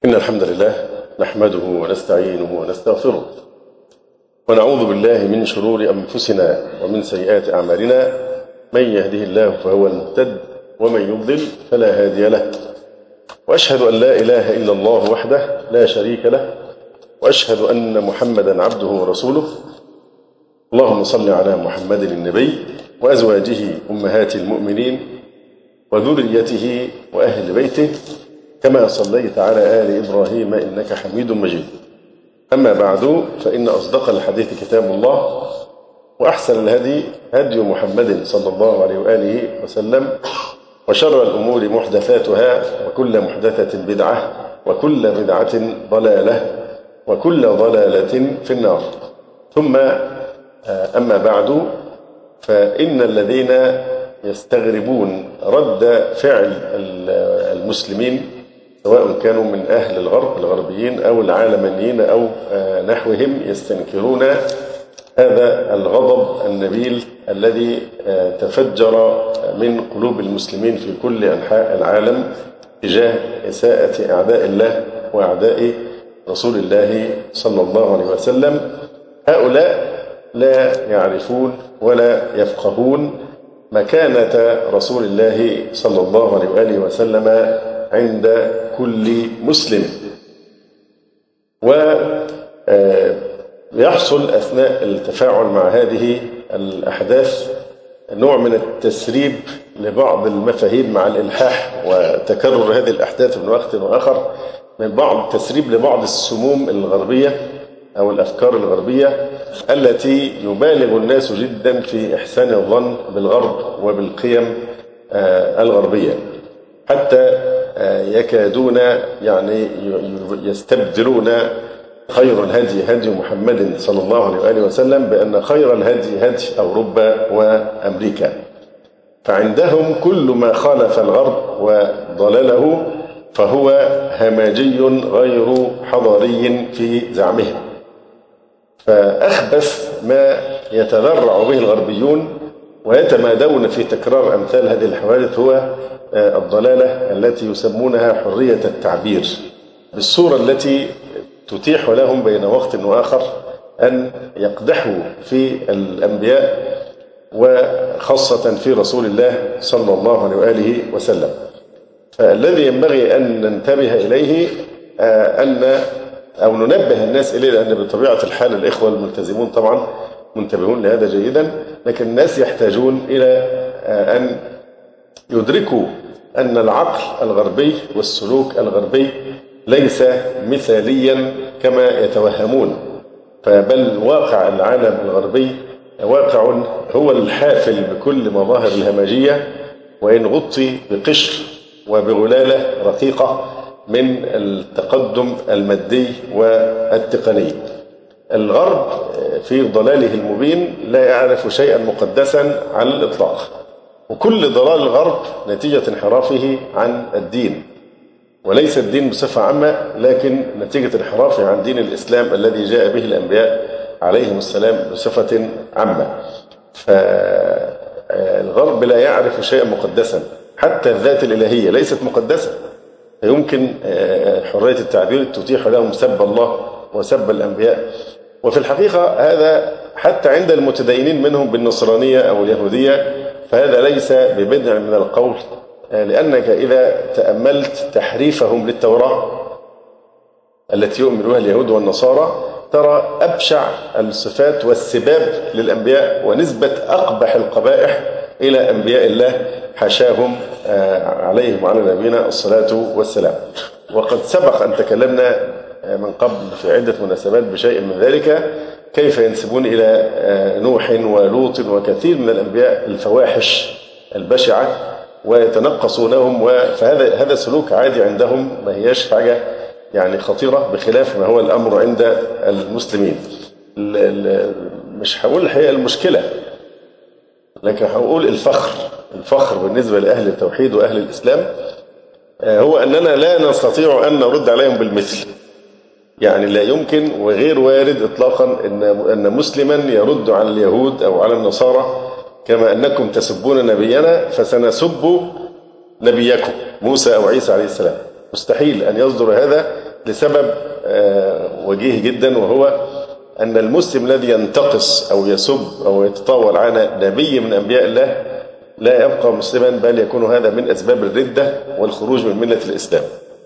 إن الحمد لله نحمده ونستعينه ونستغفره ونعوذ بالله من شرور أنفسنا ومن سيئات أعمالنا. من يهده الله فهو المهتد ومن يضلل فلا هادي له، وأشهد أن لا إله إلا الله وحده لا شريك له، وأشهد أن محمدا عبده ورسوله. اللهم صل على محمد النبي وأزواجه أمهات المؤمنين وذريته وأهل بيته كما صليت على آل إبراهيم إنك حميد مجيد. أما بعد، فإن أصدق الحديث كتاب الله، وأحسن الهدي هدي محمد صلى الله عليه وآله وسلم، وشر الأمور محدثاتها، وكل محدثة بدعة، وكل بدعة ضلالة، وكل ضلالة في النار. ثم أما بعد، فإن الذين يستغربون رد فعل المسلمين سواء كانوا من أهل الغربيين أو العالمانيين أو نحوهم، يستنكرون هذا الغضب النبيل الذي تفجر من قلوب المسلمين في كل أنحاء العالم تجاه إساءة أعداء الله وأعداء رسول الله صلى الله عليه وسلم. هؤلاء لا يعرفون ولا يفقهون مكانة رسول الله صلى الله عليه وآله وسلم عند كل مسلم، ويحصل أثناء التفاعل مع هذه الأحداث نوع من التسريب لبعض المفاهيم مع الإلحاح وتكرر هذه الأحداث من وقت وآخر، من بعض تسريب لبعض السموم الغربية أو الأفكار الغربية التي يبالغ الناس جدا في إحسان الظن بالغرب وبالقيم الغربية، حتى يكادون يستبدلون خير الهدي هدي محمد صلى الله عليه وآله وسلم بأن خير الهدي هدي أوروبا وأمريكا. فعندهم كل ما خالف الغرب وضلله فهو همجي غير حضاري في زعمهم. فأخبث ما يتذرع به الغربيون ويتمادون في تكرار أمثال هذه الحوادث هو الضلالة التي يسمونها حرية التعبير، بالصورة التي تتيح لهم بين وقت وآخر أن يقدحوا في الأنبياء وخاصة في رسول الله صلى الله عليه وآله وسلم. فالذي ينبغي أن ننتبه إليه أو ننبه الناس إليه، لأن بطبيعة الحال الإخوة الملتزمون طبعا منتبهون لهذا جيدا، لكن الناس يحتاجون إلى أن يدركوا أن العقل الغربي والسلوك الغربي ليس مثاليا كما يتوهمون، بل واقع العالم الغربي واقع هو الحافل بكل مظاهر الهمجية، وإن غطي بقشر وبغلالة رقيقة من التقدم المادي والتقني. الغرب في ضلاله المبين لا يعرف شيئا مقدسا على الإطلاق، وكل ضلال الغرب نتيجة انحرافه عن الدين، وليس الدين بصفة عامة، لكن نتيجة انحرافه عن دين الإسلام الذي جاء به الأنبياء عليهم السلام بصفة عامة. فالغرب لا يعرف شيئا مقدسا، حتى الذات الإلهية ليست مقدسة، فيمكن حرية التعبير تتيح لهم سب الله وسب الأنبياء. وفي الحقيقة هذا حتى عند المتدينين منهم بالنصرانية أو اليهودية فهذا ليس ببدع من القول، لأنك إذا تأملت تحريفهم للتوراة التي يؤمن بها اليهود والنصارى ترى أبشع الصفات والسباب للأنبياء ونسبة أقبح القبائح إلى أنبياء الله حاشاهم عليهم وعلى نبينا الصلاة والسلام. وقد سبق أن تكلمنا من قبل في عدة مناسبات بشيء من ذلك، كيف ينسبون إلى نوح ولوط وكثير من الأنبياء الفواحش البشعة ويتنقصونهم، فهذا سلوك عادي عندهم، ما هياش حاجة خطيرة، بخلاف ما هو الأمر عند المسلمين. مش هقول الحقيقة المشكلة، لكن هقول الفخر بالنسبة لأهل التوحيد وأهل الإسلام هو أننا لا نستطيع أن نرد عليهم بالمثل. لا يمكن وغير وارد إطلاقا أن مسلما يرد على اليهود أو على النصارى كما أنكم تسبون نبينا فسنسب نبيكم موسى أو عيسى عليه السلام. مستحيل أن يصدر هذا لسبب وجيه جدا، وهو أن المسلم الذي ينتقص أو يسب أو يتطاول على نبي من أنبياء الله لا يبقى مسلما، بل يكون هذا من أسباب الردة والخروج من ملة الإسلام.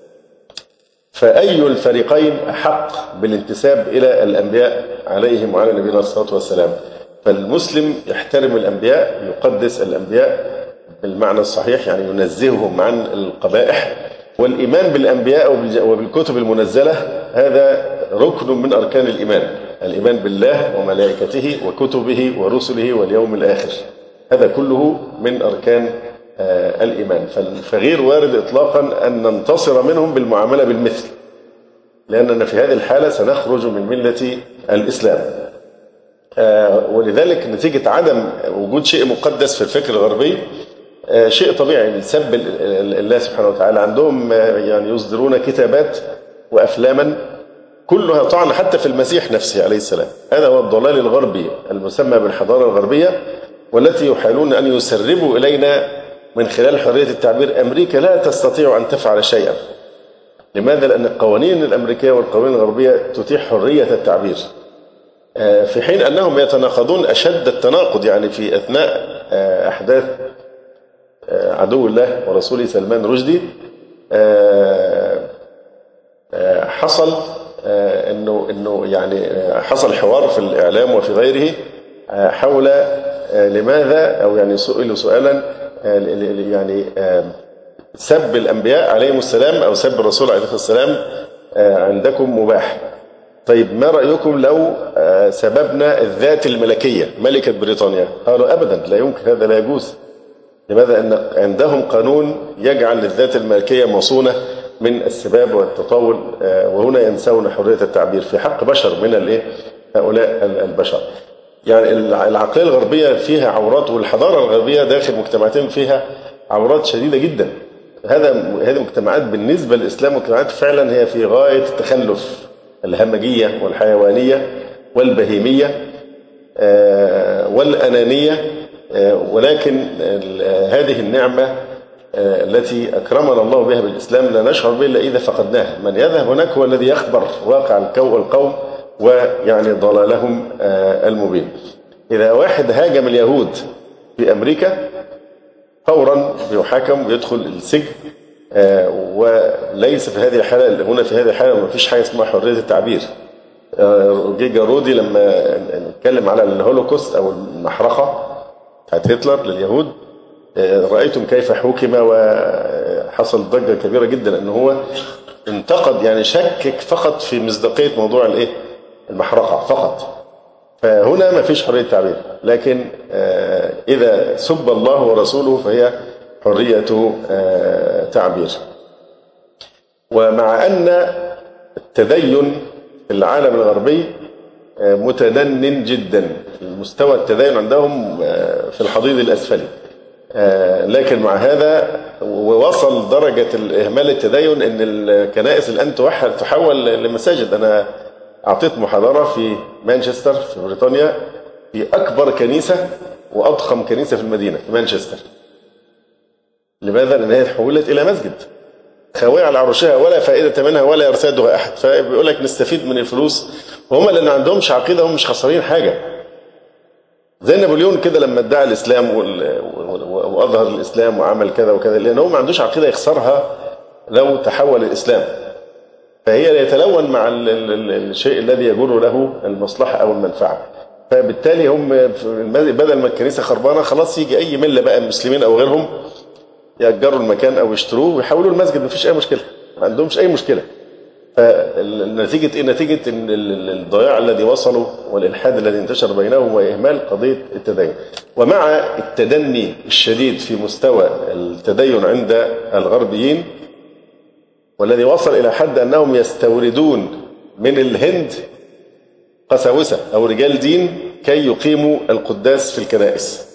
فأي الفريقين أحق بالانتساب إلى الأنبياء عليهم وعلى نبينا الصلاة والسلام؟ فالمسلم يحترم الأنبياء، يقدس الأنبياء بالمعنى الصحيح، يعني ينزههم عن القبائح. والإيمان بالأنبياء وبالكتب المنزلة هذا ركن من أركان الإيمان، الإيمان بالله وملائكته وكتبه ورسله واليوم الآخر، هذا كله من أركان الإيمان. فغير وارد إطلاقا أن ننتصر منهم بالمعاملة بالمثل، لأننا في هذه الحالة سنخرج من ملة الإسلام. ولذلك نتيجة عدم وجود شيء مقدس في الفكر الغربي شيء طبيعي بنسب الله سبحانه وتعالى. عندهم يعني يصدرون كتابات وأفلاما كلها طعن حتى في المسيح نفسه عليه السلام. هذا هو الضلال الغربي المسمى بالحضارة الغربية، والتي يحاولون أن يسربوا إلينا من خلال حرية التعبير. أمريكا لا تستطيع أن تفعل شيئا. لماذا؟ لأن القوانين الأمريكية والقوانين الغربية تتيح حرية التعبير، في حين أنهم يتناقضون أشد التناقض. يعني في أثناء أحداث عدو الله ورسوله سلمان رشدي حصل إنه يعني حصل حوار في الإعلام وفي غيره حول لماذا، أو يعني سئلوا سؤالا يعني سب الأنبياء عليهم السلام أو سب الرسول عليه السلام عندكم مباح. طيب ما رأيكم لو سببنا الذات الملكية ملكة بريطانيا؟ قالوا أبدا لا يمكن، هذا لا يجوز. لماذا؟ أن عندهم قانون يجعل الذات الملكية مصونة من السباب والتطاول، وهنا ينسون حرية التعبير في حق بشر من هؤلاء البشر. يعني العقلية الغربية فيها عورات، والحضارة الغربية داخل مجتمعاتهم فيها عورات شديدة جدا. هذه المجتمعات بالنسبة للإسلام مجتمعات فعلا هي في غاية التخلف، الهمجية والحيوانية والبهيمية والأنانية. ولكن هذه النعمة التي أكرمنا الله بها بالإسلام لا نشعر بها إلا إذا فقدناها. من يذهب هناك هو الذي يخبر واقع القوم ويعني ضلالهم المبين. إذا واحد هاجم اليهود في أمريكا فورا بيحاكم ويدخل السجن، وليس في هذه الحالة. هنا في هذه الحالة ما فيش حاجة اسمها حرية التعبير. جيجا رودي لما نتكلم على الهولوكوست أو المحرقة بتاعت هتلر لليهود، رأيتم كيف حكم، وحصل ضجة كبيرة جدا أنه هو انتقد، يعني شكك فقط في مصداقية موضوع المحرقة فقط. فهنا ما فيش حرية تعبير، لكن إذا سب الله ورسوله فهي حرية تعبير. ومع أن التدين في العالم الغربي متدن جدا، مستوى التدين عندهم في الحضيض الأسفلي، لكن مع هذا ووصل درجة الإهمال التدين أن الكنائس الآن تحول لمساجد. أنا أعطيت محاضرة في مانشستر في بريطانيا في أكبر كنيسة وأضخم كنيسة في المدينة في مانشستر. لماذا؟ لأن هي تحولت إلى مسجد خاوية على عروشها ولا فائدة منها ولا يرتادها أحد. فبيقول لك نستفيد من الفلوس، وهم اللي عندهمش عقيدة، هم مش خسرين حاجة. زي نابليون كده لما ادعى الإسلام وأظهر الإسلام وعمل كذا وكذا، لأن هو ما عندوش عقيدة يخسرها لو تحول الإسلام. فهي يتلون مع الشيء الذي يجر له المصلحة أو المنفعة. فبالتالي هم بدل ما الكنيسة خربانة خلاص يجي أي ملة بقى المسلمين أو غيرهم يأجروا المكان أو يشتروه ويحولوا المسجد، مفيش أي مشكلة، ما عندهمش أي مشكلة. فنتيجة إيه؟ نتيجة إن الضياع الذي وصلوا والإلحاد الذي انتشر بينهم وإهمال قضية التدين. ومع التدني الشديد في مستوى التدين عند الغربيين، والذي وصل إلى حد أنهم يستوردون من الهند قساوسة أو رجال دين كي يقيموا القداس في الكنائس.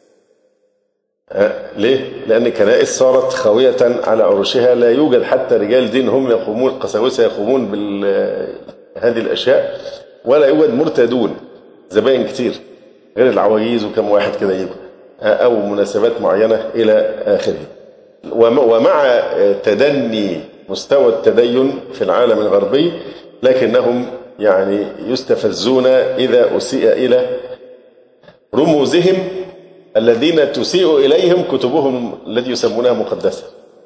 ليه؟ لأن الكنائس صارت خاوية على عروشها، لا يوجد حتى رجال دين هم يقومون، القساوسة يقومون بهذه الأشياء، ولا يوجد مرتدون زبائن كتير غير العواجيز وكم واحد كده يجوا أو مناسبات معينة إلى آخره. ومع تدني مستوى التدين في العالم الغربي، لكنهم يعني يستفزون إذا أسيء إلى رموزهم الذين تسيء إليهم كتبهم التي يسمونها مقدسة.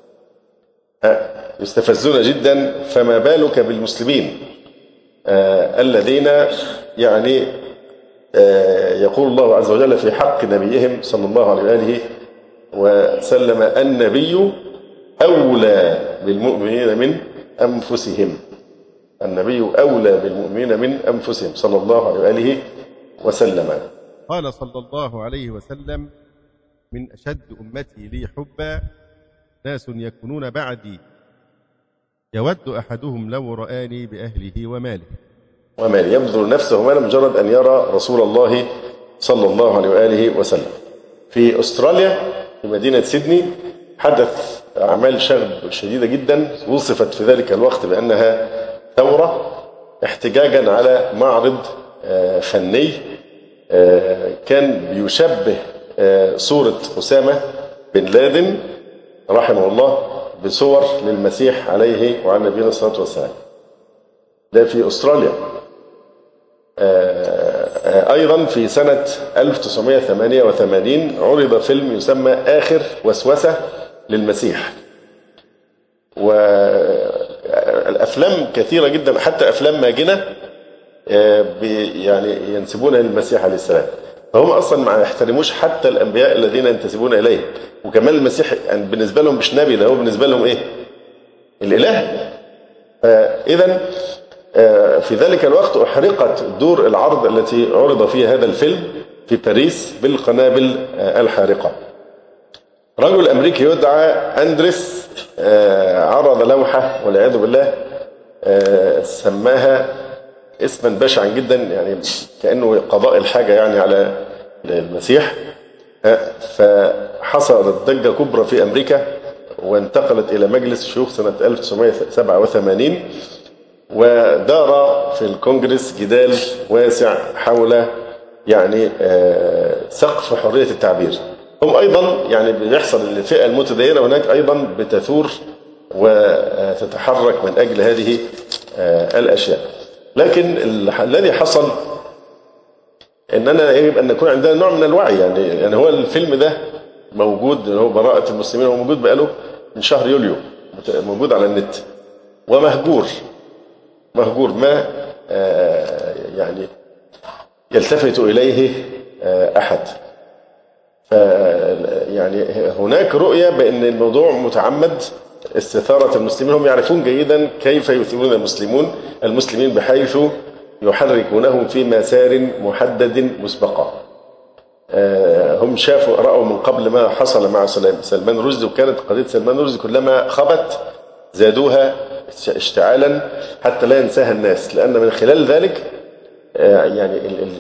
يستفزون جدا، فما بالك بالمسلمين الذين يعني يقول الله عز وجل في حق نبيهم صلى الله عليه وآله وسلم: النبي أولى بالمؤمنين من أنفسهم. النبي أولى بالمؤمنين من أنفسهم صلى الله عليه وآله وسلم. قال صلى الله عليه وسلم: من أشد أمتي لي حبا ناس يكونون بعدي يود أحدهم لو رآني بأهله وماله. يبذل نفسه مالا مجرد أن يرى رسول الله صلى الله عليه وآله وسلم. في أستراليا في مدينة سيدني حدث أعمال شغب شديدة جدا، وصفت في ذلك الوقت بأنها ثورة احتجاجا على معرض فني كان بيشبه صورة أسامة بن لادن رحمه الله بصور للمسيح عليه وعلى نبينا الصلاة والسلام. ده في أستراليا. أيضا في سنة 1988 عرض فيلم يسمى آخر وسوسة للمسيح، والأفلام كثيرة جدا حتى أفلام ماجنة يعني ينسبونها للمسيح عليه السلام، فهم أصلا ما يحترموش حتى الأنبياء الذين ينتسبون إليه. وكمان المسيح يعني بالنسبة لهم مش نبي، ده هو بالنسبة لهم إيه؟ الإله. إذن في ذلك الوقت أحرقت دور العرض التي عرض فيها هذا الفيلم في باريس بالقنابل الحارقة. رجل أمريكي يدعى أندريس عرض لوحة والعياذ بالله سماها اسما بشعا جدا، يعني كأنه قضاء الحاجة يعني على المسيح. فحصلت ضجة كبرى في أمريكا، وانتقلت إلى مجلس الشيوخ سنة 1987، ودار في الكونجرس جدال واسع حول يعني سقف حرية التعبير. هم أيضا يعني بيحصل الفئة المتدينة هناك أيضا بتثور وتتحرك من أجل هذه الأشياء. لكن الذي حصل أننا يجب أن يكون عندنا نوع من الوعي. يعني هو الفيلم ده موجود، هو براءة المسلمين، هو موجود بقاله من شهر يوليو، موجود على النت ومهجور ما يعني يلتفت إليه أحد. يعني هناك رؤية بأن الموضوع متعمد استثارة المسلمين. هم يعرفون جيدا كيف يثيرون المسلمين بحيث يحركونهم في مسار محدد مسبقا. هم رأوا من قبل ما حصل مع سلمان رشدي، وكانت قضية سلمان رشدي كلما خبت زادوها اشتعالا حتى لا ينساها الناس، لأن من خلال ذلك يعني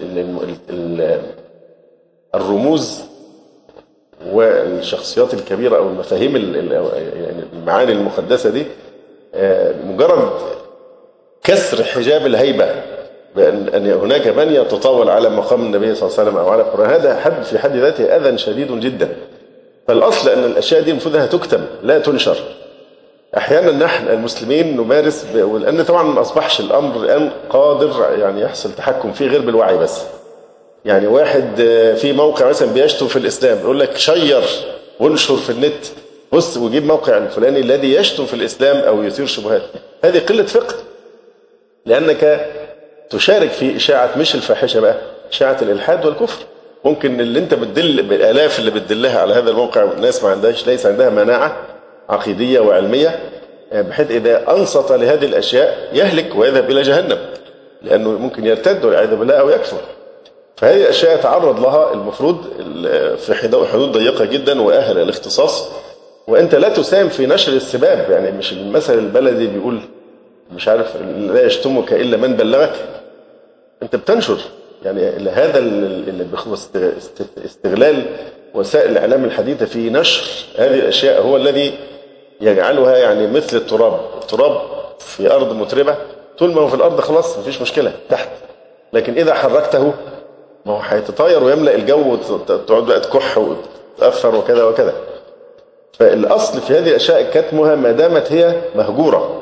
الرموز والشخصيات الكبيرة أو المفاهيم يعني المعاني المقدسة دي مجرد كسر حجاب الهيبة، بأن هناك من يتطاول على مقام النبي صلى الله عليه وسلم أو على القرآن، هذا في حد ذاته أذى شديد جدا. فالأصل أن الأشياء دي المفروض أنها تكتم لا تنشر. أحيانا نحن المسلمين نمارس لأن طبعا ما أصبحش الأمر الآن قادر يعني يحصل تحكم فيه غير بالوعي بس. يعني واحد في موقع مثلا بيشتم في الإسلام يقول لك شير وانشر في النت، بص وجيب موقع الفلاني الذي يشتم في الإسلام أو يثير شبهات. هذه قلة فقه، لأنك تشارك في إشاعة مش الفاحشة بقى، إشاعة الإلحاد والكفر. ممكن اللي أنت بتدل بالآلاف اللي بتدلها على هذا الموقع الناس ما عندهاش ليس عندها مناعة عقيدية وعلمية، بحيث إذا أنصت لهذه الأشياء يهلك ويذهب إلى جهنم، لأنه ممكن يرتد والعياذ بالله أو يكفر. فهذه الأشياء يتعرض لها المفروض في حدود ضيقة جدا وأهل الاختصاص. وأنت لا تساهم في نشر السباب، يعني مش المثل البلدي بيقول مش عارف لا يشتمك إلا من بلغك. أنت بتنشر يعني هذا اللي بيخلص استغلال وسائل الإعلام الحديثة في نشر هذه الأشياء هو الذي يجعلها يعني مثل التراب في أرض متربة، طول ما هو في الأرض خلاص مفيش مشكلة تحت، لكن إذا حركته ما هو هيتطاير ويملأ الجو وتقعد بقى تكح وتأثر وكذا وكذا. فالأصل في هذه الأشياء كتمها ما دامت هي مهجورة،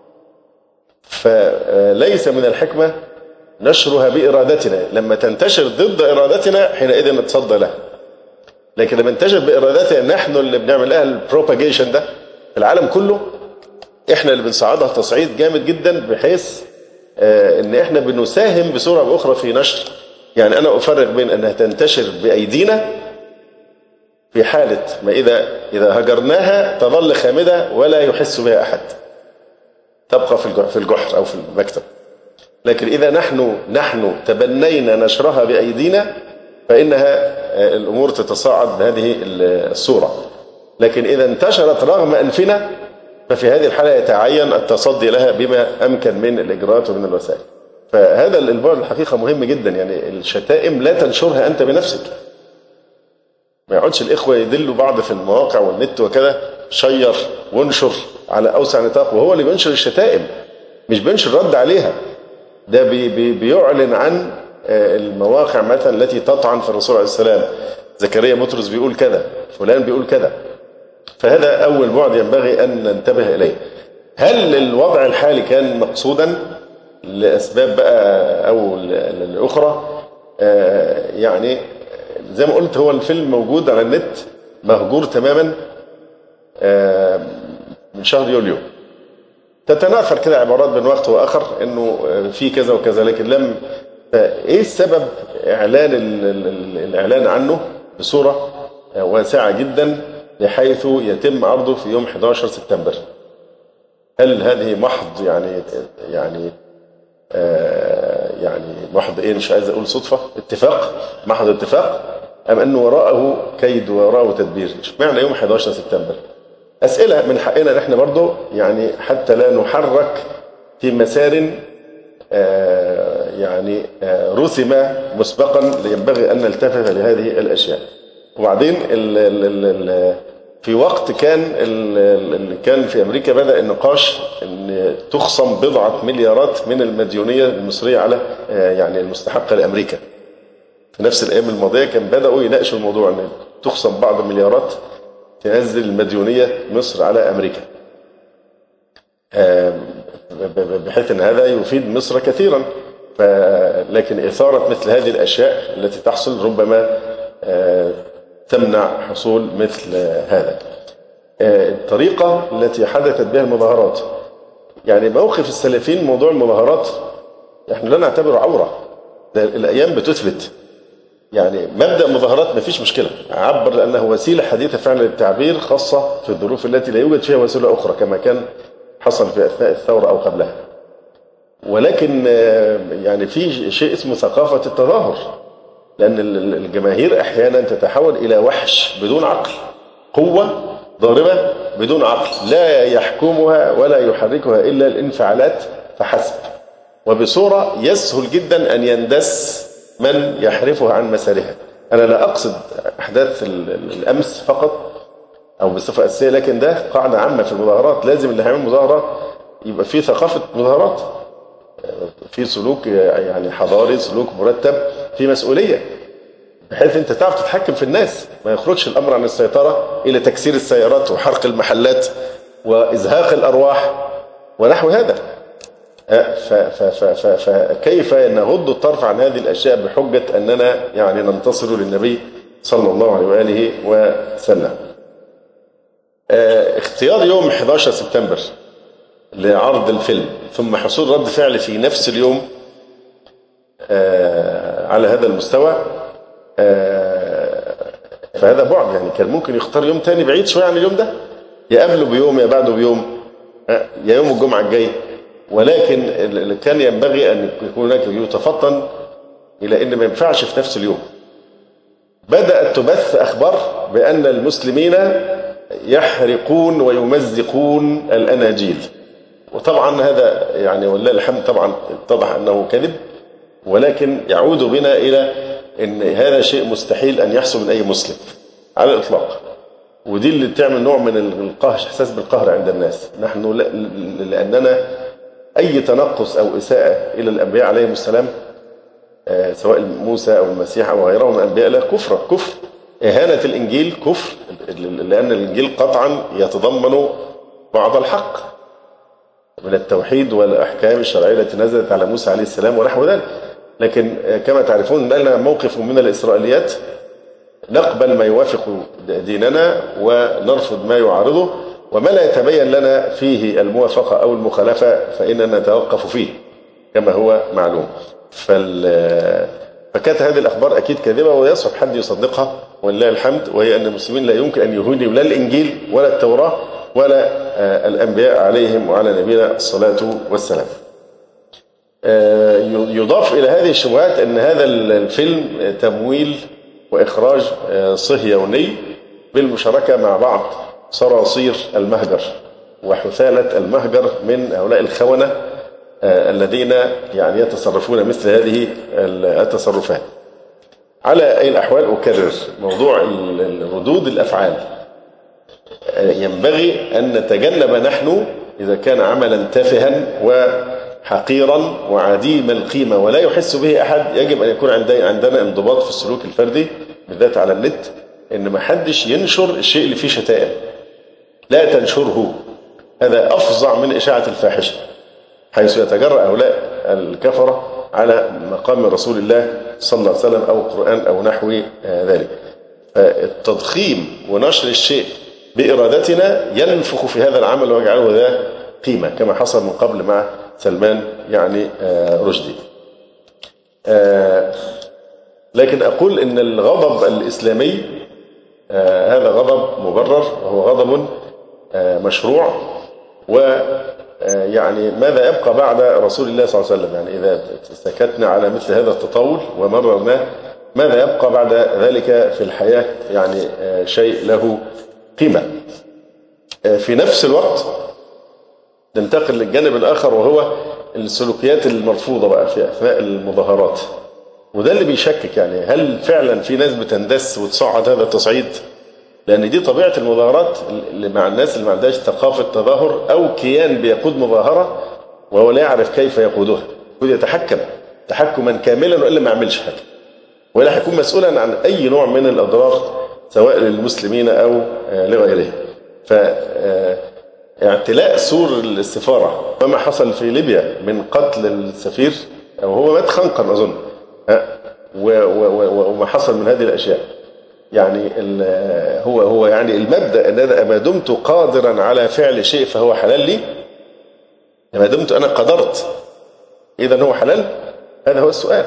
فليس من الحكمة نشرها بإرادتنا. لما تنتشر ضد إرادتنا حينئذ نتصدى لها، لكن لما تنتشر بإرادتنا نحن اللي بنعمل لها البروباجيشن ده في العالم كله، احنا اللي بنصعدها تصعيد جامد جدا، بحيث ان احنا بنساهم بصورة أو أخرى في نشر. يعني أنا أفرق بين أنها تنتشر بأيدينا في حالة ما إذا هجرناها تظل خامدة ولا يحس بها أحد، تبقى في الجحر أو في المكتب. لكن إذا نحن تبنينا نشرها بأيدينا فإنها الأمور تتصاعد بهذه الصورة. لكن إذا انتشرت رغم أنفنا ففي هذه الحالة يتعين التصدي لها بما أمكن من الإجراءات ومن الوسائل. فهذا البعد الحقيقة مهم جدا. يعني الشتائم لا تنشرها أنت بنفسك، ما يقعدش الإخوة يدلوا بعض في المواقع والنت وكذا، شير وانشر على أوسع نطاق، وهو اللي بينشر الشتائم مش بينشر رد عليها. ده بيعلن عن المواقع مثلا التي تطعن في الرسول عليه السلام، زكريا بطرس بيقول كذا، فلان بيقول كذا. فهذا أول بعد ينبغي أن ننتبه إليه. هل الوضع الحالي كان مقصودا لأسباب بقى أو لأخرى؟ يعني زي ما قلت، هو الفيلم موجود على النت مهجور تماما من شهر يوليو، تتناثر كده عبارات بين وقت وآخر إنه في كذا وكذا، لكن لم إيه السبب الإعلان عنه بصورة واسعة جدا بحيث يتم عرضه في يوم 11 سبتمبر؟ هل هذه محض يعني محض ايه، مش عايز اقول صدفة، اتفاق، محض اتفاق، ام انه وراءه كيد ووراءه تدبير؟ اشمعنى يوم 11 سبتمبر؟ اسئلة من حقنا نحن برضو، يعني حتى لا نحرك في مسار رسم مسبقا، ينبغي ان نلتفت لهذه الاشياء. وبعدين في وقت كان في أمريكا بدأ النقاش أن تخصم بضعة مليارات من المديونية المصرية على المستحقة لأمريكا. في نفس الأيام الماضية كان بدأوا يناقشوا الموضوع أن تخصم بعض المليارات تنزل المديونية مصر على أمريكا، بحيث أن هذا يفيد مصر كثيرا. لكن إثارة مثل هذه الأشياء التي تحصل ربما تمنع حصول مثل هذا. الطريقة التي حدثت بها المظاهرات، يعني موقف السلفيين موضوع المظاهرات نحن لا نعتبره عورة، ده الأيام بتثبت. يعني مبدأ مظاهرات ما فيش مشكلة، عبر لأنه وسيلة حديثة فعلا للتعبير، خاصة في الظروف التي لا يوجد فيها وسيلة أخرى كما كان حصل في أثناء الثورة أو قبلها. ولكن يعني في شيء اسمه ثقافة التظاهر، لأن الجماهير أحيانا تتحول إلى وحش بدون عقل، قوة ضاربة بدون عقل لا يحكمها ولا يحركها إلا الانفعالات فحسب، وبصورة يسهل جدا أن يندس من يحرفها عن مسارها. أنا لا أقصد أحداث الأمس فقط أو بصفة أساسية، لكن ده قاعدة عامة في المظاهرات. لازم اللي هيعمل مظاهرة يبقى فيه ثقافة مظاهرات، في سلوك حضاري، سلوك مرتب، في مسؤولية، بحيث انت تعرف تتحكم في الناس، ما يخرجش الامر عن السيطرة الى تكسير السيارات وحرق المحلات وازهاق الارواح ونحو هذا. فكيف نغض الطرف عن هذه الاشياء بحجة اننا ننتصر للنبي صلى الله عليه وآله وسلم؟ اختيار يوم 11 سبتمبر لعرض الفيلم ثم حصول رد فعل في نفس اليوم على هذا المستوى، فهذا بعد. كان ممكن يختار يوم تاني بعيد شوية عن اليوم ده، يا قبله بيوم يا بعده بيوم، يا يوم الجمعة الجاي. ولكن كان ينبغي أن يكون هناك يتفطن إلى أن ما ينفعش في نفس اليوم. بدأت تبث أخبار بأن المسلمين يحرقون ويمزقون الأناجيل، وطبعا هذا ولله الحمد طبعا اتضح أنه كذب، ولكن يعود بنا إلى أن هذا شيء مستحيل أن يحصل من أي مسلم على الإطلاق. ودي اللي تعمل نوع من القهر، إحساس بالقهر عند الناس. نحن لأننا أي تنقص أو إساءة إلى الأنبياء عليهم السلام، سواء موسى أو المسيح أو غيرهم من الأنبياء، لا كفر. إهانة الإنجيل كفر، لأن الإنجيل قطعا يتضمن بعض الحق من التوحيد والأحكام الشرعية التي نزلت على موسى عليه السلام ونحو ذلك. لكن كما تعرفون لنا موقف من الإسرائيليات، نقبل ما يوافق ديننا ونرفض ما يعارضه، وما لا يتبين لنا فيه الموافقة أو المخالفة فإننا نتوقف فيه كما هو معلوم. فكانت هذه الأخبار أكيد كاذبة ويصعب حد يصدقها ولله الحمد، وهي أن المسلمين لا يمكن أن يهونوا لا الإنجيل ولا التوراة ولا الأنبياء عليهم وعلى نبينا الصلاة والسلام. يضاف إلى هذه الشبهات أن هذا الفيلم تمويل وإخراج صهيوني بالمشاركة مع بعض صراصير المهجر وحثالة المهجر من هؤلاء الخونة الذين يعني يتصرفون مثل هذه التصرفات. على أي الأحوال أكرر موضوع ردود الأفعال ينبغي أن نتجنب نحن إذا كان عملا تافها وحقيرا وعديم القيمة ولا يحس به أحد. يجب أن يكون عندنا انضباط في السلوك الفردي بالذات على النت، إن ما حدش ينشر الشيء اللي فيه شتائم، لا تنشره، هذا أفظع من إشاعة الفاحشة، حيث يتجرأ هؤلاء الكفرة على مقام رسول الله صلى الله عليه وسلم أو القرآن أو نحو ذلك. فالتضخيم ونشر الشيء بإرادتنا ينفخ في هذا العمل ويجعله ذا قيمة، كما حصل من قبل مع سلمان يعني رشدي. لكن أقول إن الغضب الإسلامي هذا غضب مبرر وهو غضب مشروع، ويعني ماذا يبقى بعد رسول الله صلى الله عليه وسلم؟ يعني إذا سكتنا على مثل هذا التطاول ومررناه، ماذا يبقى بعد ذلك في الحياة؟ يعني شيء له قيمة. في نفس الوقت ننتقل للجانب الآخر، وهو السلوكيات المرفوضة بقى في أثناء المظاهرات، وده اللي بيشكك يعني هل فعلا في ناس بتندس وتصعد هذا التصعيد؟ لأن دي طبيعة المظاهرات اللي مع الناس اللي ما عندهاش ثقافة تظاهر أو كيان بيقود مظاهرة وهو لا يعرف كيف يقودها، يتحكم تحكما كاملا وإلا ما يعملش حاجة، ولا هيكون مسؤولا عن أي نوع من الأضرار سواء للمسلمين أو لغيرهم. فاعتلاء سور السفارة وما حصل في ليبيا من قتل السفير، أو هو مات خنقا أظن، وما حصل من هذه الأشياء، يعني هو يعني المبدأ أن أنا ما دمت قادرا على فعل شيء فهو حلال لي، ما دمت أنا قدرت إذن هو حلال. هذا هو السؤال.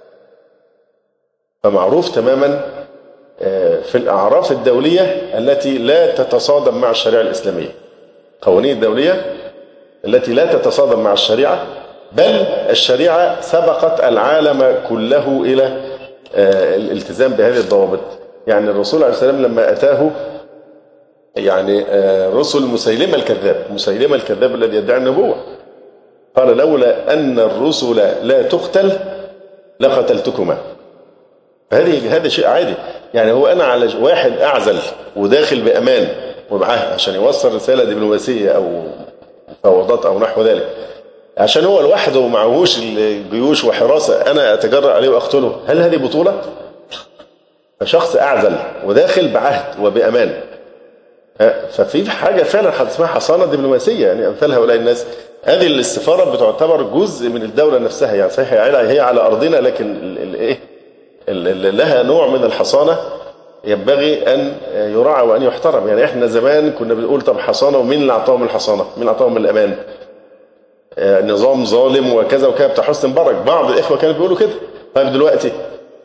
فمعروف تماما في الأعراف الدولية التي لا تتصادم مع الشريعة الإسلامية، قوانين الدولية التي لا تتصادم مع الشريعة، بل الشريعة سبقت العالم كله إلى الالتزام بهذه الضوابط. يعني الرسول عليه السلام لما أتاه يعني رسل مسيلمة الكذاب الذي يدعي النبوة، قال لولا أن الرسل لا تقتل لقتلتكما. هذا شيء عادي. يعني هو أنا على واحد أعزل وداخل بأمان ومعاه عشان يوصل رسالة دبلوماسية أو مفاوضات أو نحو ذلك، عشان هو لوحده ومعهوش الجيوش وحراسة أنا أتجرأ عليه وأقتله، هل هذه بطولة؟ فشخص أعزل وداخل بعهد وبأمان، ففي حاجة فعلا اسمها حصانة دبلوماسية. يعني أمثال هؤلاء الناس، هذه السفارة بتعتبر جزء من الدولة نفسها، يعني صحيح هي على أرضنا لكن لها نوع من الحصانة ينبغي أن يراعى وأن يحترم. يعني إحنا زمان كنا بنقول طب حصانة، ومين اللي أعطاهم الحصانة؟ مين أعطاهم الأمان؟ نظام ظالم وكذا وكذا بتاع حسني مبارك، بعض الإخوة كانوا بيقولوا كده. طيب دلوقتي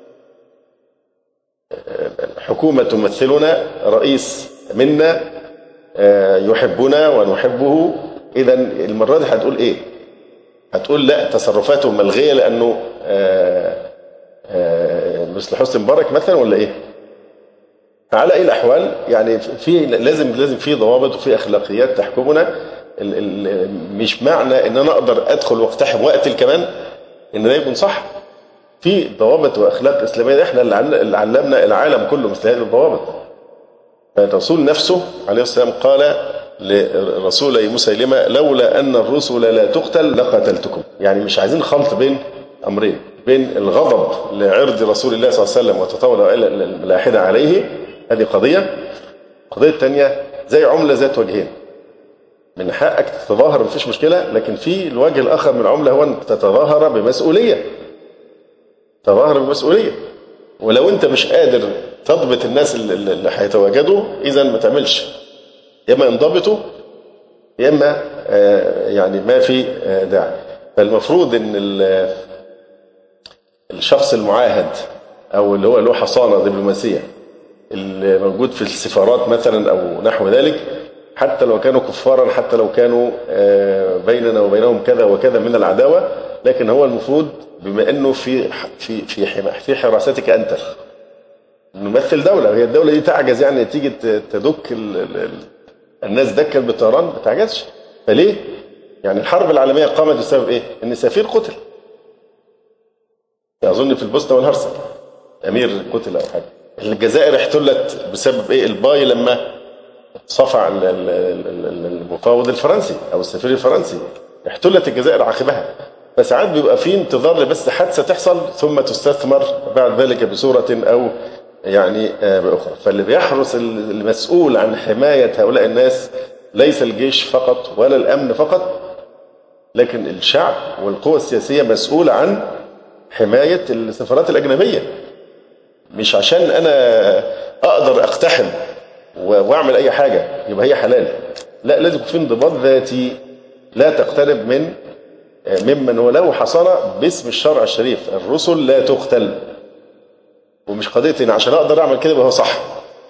حكومة تمثلنا، رئيس منا يحبنا ونحبه، إذا المرة دي هتقول إيه؟ هتقول لا تصرفاته ملغية لأنه مثل حسني مبارك مثلا، ولا إيه؟ على أي الأحوال يعني في لازم في ضوابط وفي أخلاقيات تحكمنا. مش معنى إن أنا أقدر أدخل واقتحم وقتل كمان إن ده يكون صح. في ضوابط وأخلاق إسلامية، إحنا اللي علمنا العالم كله مثل هذه الضوابط. فالرسول نفسه عليه السلام قال لرسول مسيلمة لولا أن الرسل لا تقتل لقتلتكم. يعني مش عايزين خلط بين أمرين، بين الغضب لعرض رسول الله صلى الله عليه وسلم وتطاول الملاحدة عليه، هذه قضية. القضية الثانية زي عملة ذات وجهين، من حقك تتظاهر مفيش مشكلة، لكن في الوجه الآخر من العملة هو أن تتظاهر بمسؤولية، تظاهر بمسؤولية. ولو أنت مش قادر تضبط الناس اللي هيتواجدوا، إذا ما تعملش، يا إما انضبطوا يا إما يعني ما في داعي. فالمفروض أن الشخص المعاهد أو اللي هو له حصانة دبلوماسية اللي موجود في السفارات مثلا أو نحو ذلك، حتى لو كانوا كفارا، حتى لو كانوا بيننا وبينهم كذا وكذا من العداوة، لكن هو المفروض بما أنه في حراستك أنت نمثل دولة، هي الدولة دي تعجز يعني تيجي تدك الناس دكا بالطيران، ما تعجزش. فليه؟ يعني الحرب العالمية قامت بسبب إيه؟ إن سفير قتل، أظن في البوسنة والهرسك أمير قتل أو حاجة. الجزائر احتلت بسبب إيه؟ الباي لما صفع المفاوض الفرنسي أو السفير الفرنسي، احتلت الجزائر عقبها. فساعات بيبقى في انتظار بس حادثة تحصل ثم تستثمر بعد ذلك بصورة أو يعني بأخرى. فاللي بيحرس المسؤول عن حماية هؤلاء الناس ليس الجيش فقط ولا الأمن فقط، لكن الشعب والقوى السياسية مسؤولة عن حماية السفارات الأجنبية. مش عشان أنا أقدر أقتحم وأعمل أي حاجة يبقى هي حلال، لا، لازم يكون في انضباط ذاتي، لا تقترب ممن هو له حصانة باسم الشرع الشريف. الرسل لا تقتل، ومش قضية إن عشان أقدر أعمل كده يبقى هو صح.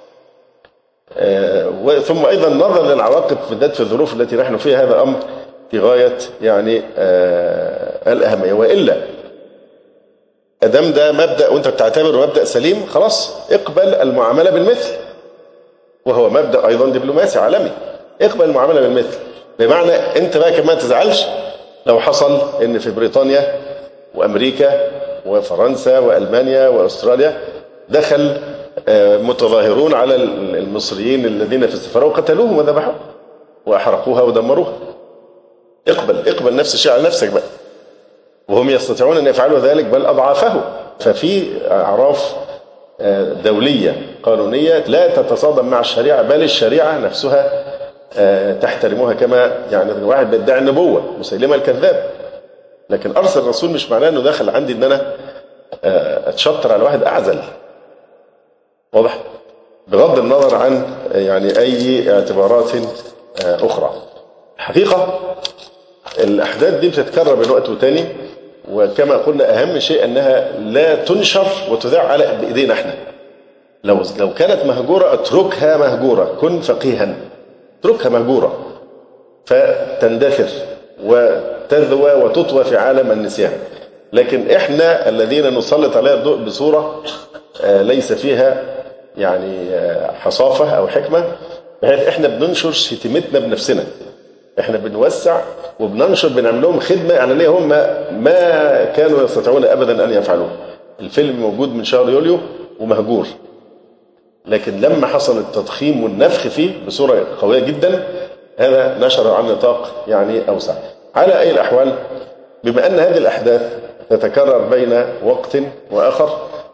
ثم أيضا نظرا للعواقب بالذات في الظروف التي نحن فيها، هذا أمر في غاية يعني الأهمية. وإلا أدام ده مبدأ وأنت بتعتبره مبدأ سليم، خلاص اقبل المعاملة بالمثل، وهو مبدأ أيضا دبلوماسي عالمي. اقبل المعاملة بالمثل، بمعنى أنت بقى كمان تزعلش لو حصل إن في بريطانيا وأمريكا وفرنسا وألمانيا وأستراليا دخل متظاهرون على المصريين الذين في السفارة وقتلوهم وذبحوهم وأحرقوها ودمروها. اقبل نفس الشيء على نفسك بقى، وهم يستطيعون أن يفعلوا ذلك بل أضعافه. ففي أعراف دولية قانونية لا تتصادم مع الشريعة، بل الشريعة نفسها تحترمها. كما يعني واحد بيدعي النبوة، مسيلمة الكذاب، لكن أرسل الرسول مش معناه أنه دخل عندي أن أنا أتشطر على واحد أعزل، واضح؟ بغض النظر عن يعني أي اعتبارات أخرى. حقيقة الأحداث دي بتتكرر من وقت وتاني، وكما قلنا أهم شيء أنها لا تنشر وتذاع على بإيدينا احنا. لو كانت مهجورة اتركها مهجورة، كن فقيها، اتركها مهجورة فتندثر وتذوى وتطوى في عالم النسيان. لكن احنا الذين نسلط عليها الضوء بصورة ليس فيها يعني حصافة أو حكمة، بحيث احنا بننشر شتيمتنا بنفسنا، احنا بنوسع وبننشر، بنعمل لهم خدمة علنية هم ما كانوا يستطيعون أبدا أن يفعلوه. الفيلم موجود من شهر يوليو ومهجور، لكن لما حصل التضخيم والنفخ فيه بصورة قوية جدا، هذا نشر عن نطاق يعني أوسع. على أي الأحوال، بما أن هذه الأحداث تتكرر بين وقت وآخر،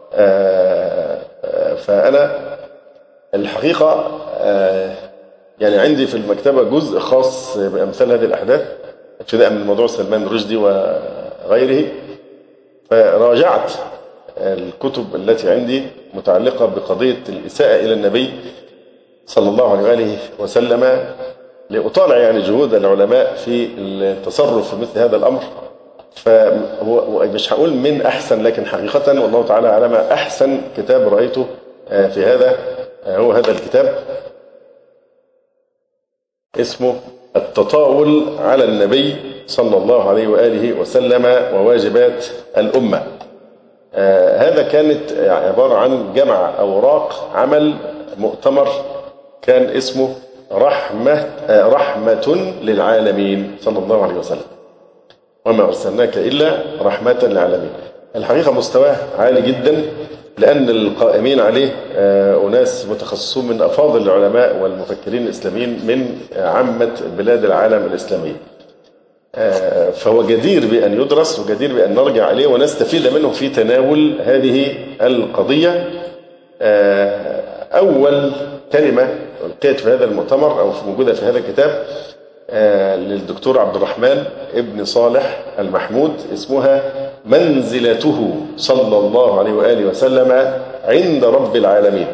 فأنا الحقيقة يعني عندي في المكتبة جزء خاص بأمثال هذه الأحداث، ابتداء من موضوع سلمان رشدي وغيره. فراجعت الكتب التي عندي متعلقة بقضية الإساءة إلى النبي صلى الله عليه وآله وسلم، لأطالع يعني جهود العلماء في التصرف في مثل هذا الأمر. فهو مش هقول من أحسن، لكن حقيقة والله تعالى علم أحسن كتاب رأيته في هذا هو هذا الكتاب، اسمه التطاول على النبي صلى الله عليه وآله وسلم وواجبات الأمة. هذا كانت عبارة عن جمع أوراق عمل مؤتمر كان اسمه رحمة للعالمين صلى الله عليه وسلم، وما أرسلناك إلا رحمة للعالمين. الحقيقة مستواه عالي جدا، لأن القائمين عليه أناس متخصصون من أفاضل العلماء والمفكرين الإسلاميين من عامة بلاد العالم الإسلامي. فهو جدير بأن يدرس وجدير بأن نرجع عليه ونستفيد منه في تناول هذه القضية. أول كلمة ألقيت في هذا المؤتمر أو موجودة في هذا الكتاب للدكتور عبد الرحمن ابن صالح المحمود، اسمها منزلته صلى الله عليه وآله وسلم عند رب العالمين.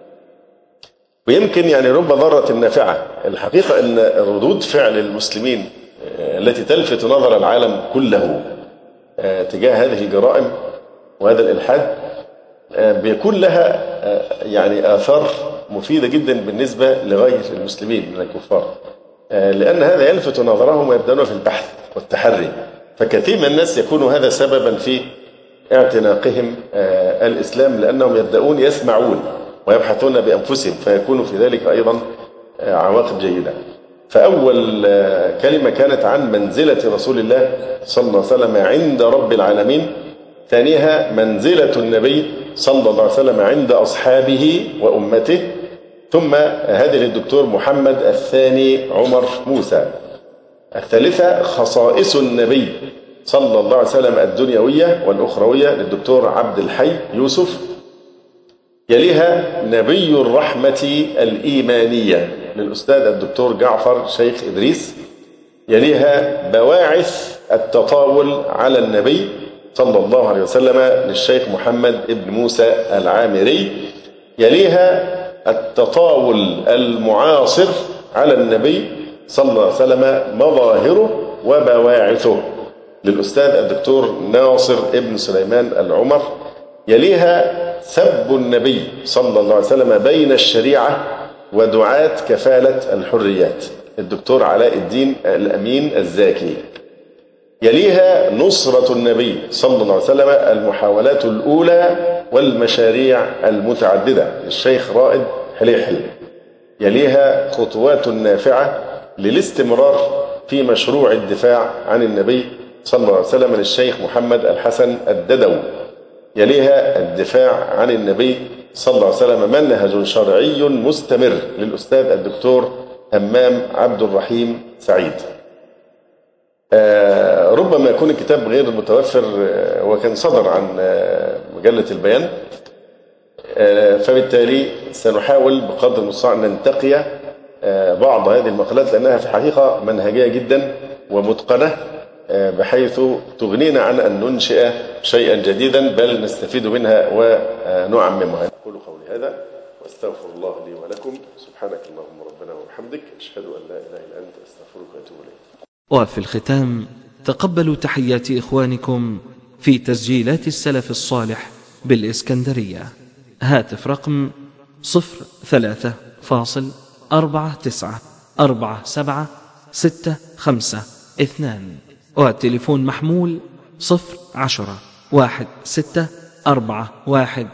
ويمكن يعني رب ضارة نافعة. الحقيقة أن ردود فعل المسلمين التي تلفت نظر العالم كله تجاه هذه الجرائم وهذا الإلحاد بيكون لها يعني آثار مفيدة جدا بالنسبة لغير المسلمين من الكفار، لأن هذا يلفت نظرهم ويبدأون في البحث والتحري. فكثير من الناس يكون هذا سببا في اعتناقهم الإسلام، لأنهم يبدأون يسمعون ويبحثون بأنفسهم، فيكون في ذلك أيضا عواقب جيدة. فأول كلمة كانت عن منزلة رسول الله صلى الله عليه وسلم عند رب العالمين. ثانيها منزلة النبي صلى الله عليه وسلم عند أصحابه وأمته. ثم هذه للدكتور محمد الثاني عمر موسى. الثالثة خصائص النبي صلى الله عليه وسلم الدنيوية والأخروية للدكتور عبد الحي يوسف. يليها نبي الرحمة الإيمانية للأستاذ الدكتور جعفر شيخ إدريس. يليها بواعث التطاول على النبي صلى الله عليه وسلم للشيخ محمد ابن موسى العامري. يليها التطاول المعاصر على النبي صلى الله عليه وسلم مظاهره وبواعثه للأستاذ الدكتور ناصر ابن سليمان العمر. يليها سب النبي صلى الله عليه وسلم بين الشريعة ودعاة كفالة الحريات الدكتور علاء الدين الأمين الزاكي. يليها نصرة النبي صلى الله عليه وسلم المحاولات الأولى والمشاريع المتعددة للشيخ رائد حليحل. يليها خطوات نافعة للاستمرار في مشروع الدفاع عن النبي صلى الله عليه وسلم للشيخ محمد الحسن الددوي. يليها الدفاع عن النبي صلى الله عليه وسلم منهج شرعي مستمر للأستاذ الدكتور همام عبد الرحيم سعيد. ربما يكون الكتاب غير متوفر وكان صدر عن مجلة البيان، فبالتالي سنحاول بقدر المستطاع أن ننتقي بعض هذه المقالات، لأنها في الحقيقة منهجية جدا ومتقنة بحيث تغنينا عن أن ننشئ شيئا جديدا، بل نستفيد منها ونعممها. أقول قولي هذا واستغفر الله لي ولكم. سبحانك اللهم ربنا وبحمدك، أشهد أن لا إله إلا أنت، أستغفرك وأتوب إليك. وفي الختام تقبلوا تحيات إخوانكم في تسجيلات السلف الصالح بالإسكندرية. هاتف رقم 03-494765 والتليفون محمول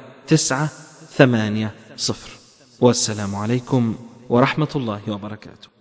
010-1641-980. والسلام عليكم ورحمة الله وبركاته.